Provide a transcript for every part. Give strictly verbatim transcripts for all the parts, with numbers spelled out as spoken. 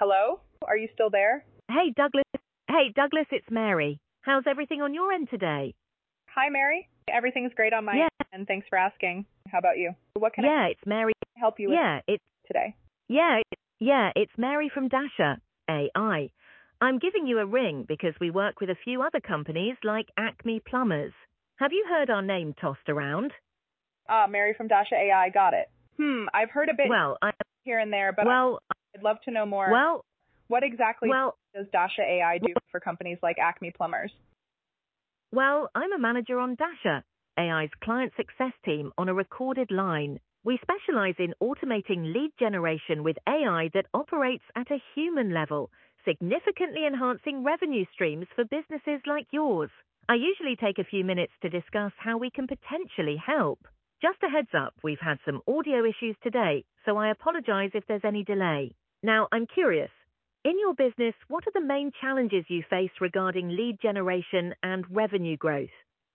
Hello? Are you still there? Hey, Douglas. Hey, Douglas, it's Mary. How's everything on your end today? Hi, Mary. Everything's great on my Yeah, end, and thanks for asking. How about you? What can I yeah, it's Mary. help you with Yeah, it's today? yeah, it, yeah, it's Mary from Dasher A I. I'm giving you a ring because we work with a few other companies like Acme Plumbers. Have you heard our name tossed around? Ah, Mary from Dasha A I, got it. Hmm, I've heard a bit Well, I here and there, but well, I'd love to know more. well, What exactly well, does Dasha A I do for companies like Acme Plumbers? Well, I'm a manager on Dasher, A I's client success team on a recorded line. We specialize in automating lead generation with A I that operates at a human level, significantly enhancing revenue streams for businesses like yours. I usually take a few minutes to discuss how we can potentially help. Just a heads up, we've had some audio issues today, so I apologize if there's any delay. Now, I'm curious. In your business, what are the main challenges you face regarding lead generation and revenue growth?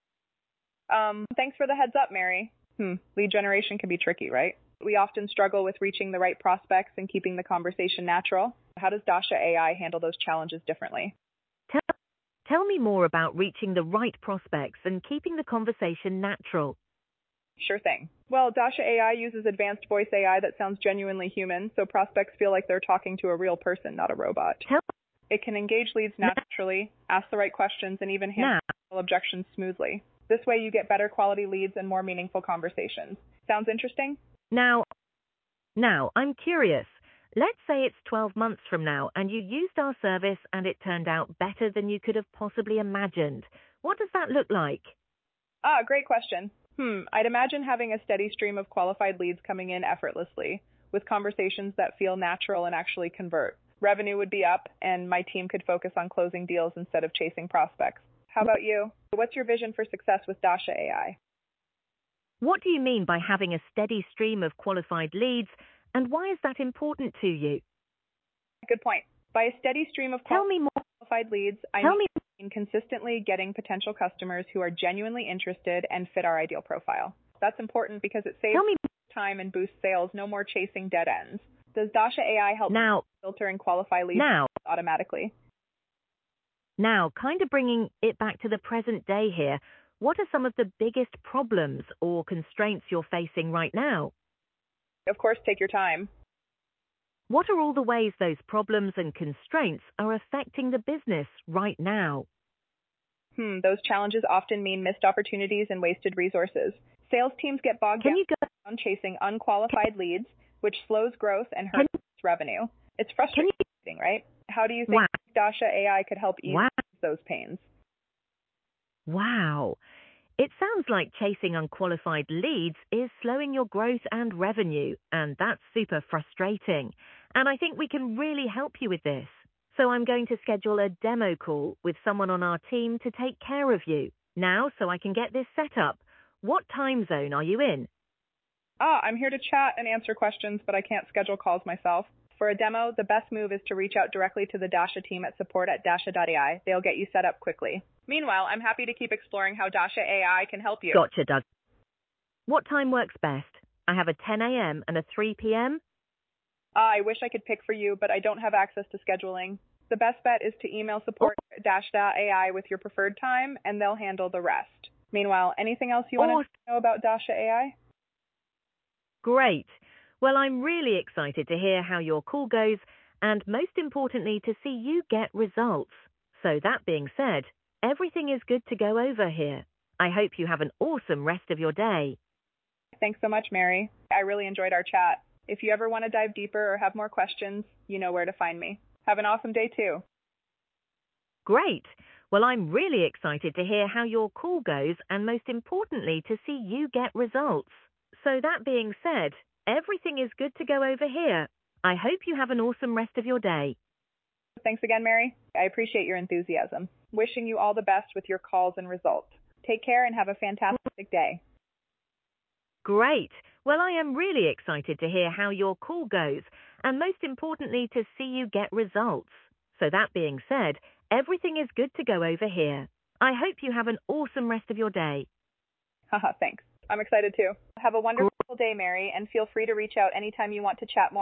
Um, thanks for the heads up, Mary. Hmm, lead generation can be tricky, right? We often struggle with reaching the right prospects and keeping the conversation natural. How does Dasha A I handle those challenges differently? Tell, tell me more about reaching the right prospects and keeping the conversation natural. Sure thing. Well, Dasha A I uses advanced voice A I that sounds genuinely human, so prospects feel like they're talking to a real person, not a robot. Tell It can engage leads naturally, ask the right questions, and even handle now. objections smoothly. This way you get better quality leads and more meaningful conversations. Sounds interesting? Now, now, I'm curious. Let's say it's twelve months from now and you used our service and it turned out better than you could have possibly imagined. What does that look like? Ah, great question. Hmm, I'd imagine having a steady stream of qualified leads coming in effortlessly, with conversations that feel natural and actually convert. Revenue would be up, and my team could focus on closing deals instead of chasing prospects. How about you? What's your vision for success with Dasha A I? What do you mean by having a steady stream of qualified leads, and why is that important to you? Good point. By a steady stream of Tell me more. qualified leads, I Tell me. mean consistently getting potential customers who are genuinely interested and fit our ideal profile. That's important because it saves Tell me time and boosts sales, no more chasing dead ends. Does Dasha A I help now. filter and qualify leads Now. automatically? Now, kind of bringing it back to the present day here, what are some of the biggest problems or constraints you're facing right now? Of course, take your time. What are all the ways those problems and constraints are affecting the business right now? Hmm, those challenges often mean missed opportunities and wasted resources. Sales teams get bogged Can you go? down chasing unqualified leads, which slows growth and Can, hurts revenue. It's can frustrating, you? right? How do you think Wow. Dasha A I could help ease Wow. those pains? Wow. It sounds like chasing unqualified leads is slowing your growth and revenue, and that's super frustrating. And I think we can really help you with this. So I'm going to schedule a demo call with someone on our team to take care of you. Now, so I can get this set up, what time zone are you in? Ah, I'm here to chat and answer questions, but I can't schedule calls myself. For a demo, the best move is to reach out directly to the Dasha team at support at dasha dot A I. They'll get you set up quickly. Meanwhile, I'm happy to keep exploring how Dasha A I can help you. Gotcha, Doug. What time works best? I have a ten a.m. and a three p.m. Ah, I wish I could pick for you, but I don't have access to scheduling. The best bet is to email support at dash dot A I with your preferred time, and they'll handle the rest. Meanwhile, anything else you want Or to know about Dasha A I? Great. Well, I'm really excited to hear how your call goes and most importantly to see you get results. So that being said, everything is good to go over here. I hope you have an awesome rest of your day. Thanks so much, Mary. I really enjoyed our chat. If you ever want to dive deeper or have more questions, you know where to find me. Have an awesome day too. Great. Well, I'm really excited to hear how your call goes and most importantly to see you get results. So that being said, everything is good to go over here. I hope you have an awesome rest of your day. Thanks again, Mary. I appreciate your enthusiasm. Wishing you all the best with your calls and results. Take care and have a fantastic day. Great. Well, I am really excited to hear how your call goes and most importantly to see you get results. So that being said, everything is good to go over here. I hope you have an awesome rest of your day. Haha, thanks. I'm excited too. Have a wonderful day, Mary, and feel free to reach out anytime you want to chat more.